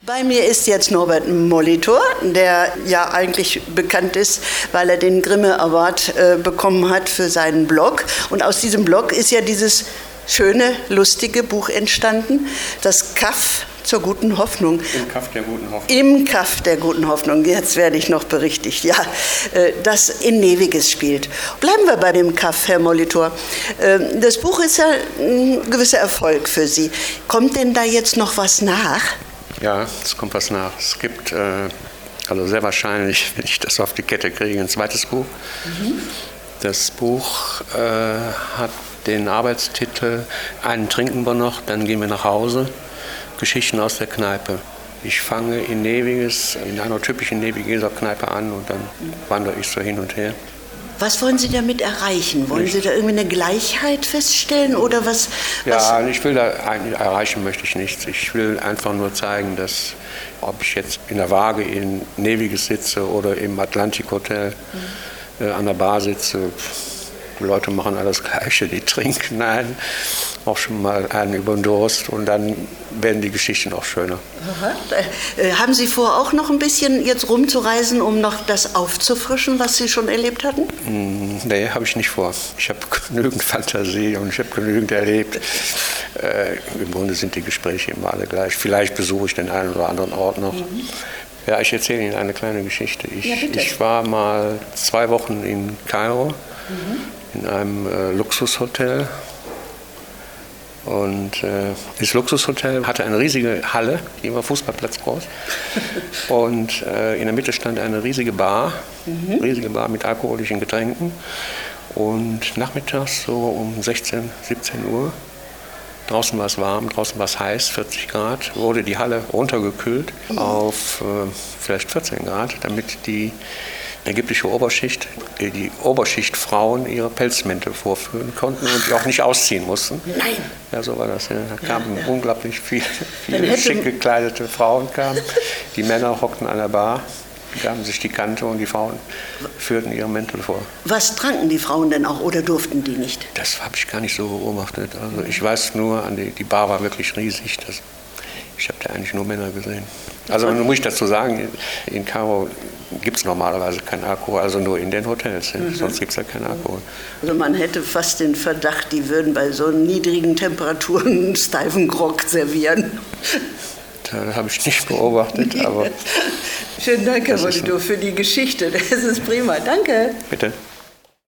Bei mir ist jetzt Norbert Molitor, der ja eigentlich bekannt ist, weil er den Grimme Award bekommen hat für seinen Blog. Und aus diesem Blog ist ja dieses schöne, lustige Buch entstanden, das Kaff zur guten Hoffnung. Im Kaff der guten Hoffnung. Im Kaff der guten Hoffnung, jetzt werde ich noch berichtigt, ja, das in Neviges spielt. Bleiben wir bei dem Kaff, Herr Molitor. Das Buch ist ja ein gewisser Erfolg für Sie. Kommt denn da jetzt noch was nach? Ja, es kommt was nach. Es gibt, also sehr wahrscheinlich, wenn ich das auf die Kette kriege, ein zweites Buch. Das Buch hat den Arbeitstitel "Einen trinken wir noch, dann gehen wir nach Hause. Geschichten aus der Kneipe". Ich fange in Neviges, in einer typischen Nevigeser Kneipe an und dann wandere ich so hin und her. Was wollen Sie damit erreichen? Wollen Sie da irgendwie eine Gleichheit feststellen oder was? Ja, ich will da eigentlich erreichen möchte ich nichts. Ich will einfach nur zeigen, dass, ob ich jetzt in der Waage in Neviges sitze oder im Atlantic Hotel an der Bar sitze, die Leute machen alles Gleiche, die trinken auch schon mal einen über den Durst und dann werden die Geschichten auch schöner. Haben Sie vor, auch noch ein bisschen jetzt rumzureisen, um noch das aufzufrischen, was Sie schon erlebt hatten? Nee, habe ich nicht vor. Ich habe genügend Fantasie und ich habe genügend erlebt. Im Grunde sind die Gespräche immer alle gleich. Vielleicht besuche ich den einen oder anderen Ort noch. Ja, ich erzähle Ihnen eine kleine Geschichte. Ich war mal 2 Wochen in Kairo, in einem Luxushotel. Und das Luxushotel hatte eine riesige Halle, die war Fußballplatz groß. Und in der Mitte stand eine riesige Bar mit alkoholischen Getränken. Und nachmittags so um 16, 17 Uhr, draußen war es warm, draußen war es heiß, 40 Grad, wurde die Halle runtergekühlt auf vielleicht 14 Grad, damit die ägyptische Oberschicht, die Oberschichtfrauen ihre Pelzmäntel vorführen konnten und die auch nicht ausziehen mussten. Nein! Ja, so war das. Ja. Da kamen unglaublich viele schick gekleidete Frauen kamen. Die Männer hockten an der Bar, gaben sich die Kante und die Frauen führten ihre Mäntel vor. Was tranken die Frauen denn auch oder durften die nicht? Das habe ich gar nicht so beobachtet. Also ich weiß nur, die Bar war wirklich riesig. Ich habe da eigentlich nur Männer gesehen. Also muss ich dazu sagen, in Kairo gibt es normalerweise keinen Alkohol, also nur in den Hotels. Sonst gibt es ja keinen Alkohol. Also man hätte fast den Verdacht, die würden bei so niedrigen Temperaturen steifen Grog servieren. Das habe ich nicht beobachtet, aber... Schönen Dank, Herr Molitor, für die Geschichte. Das ist prima. Danke. Bitte.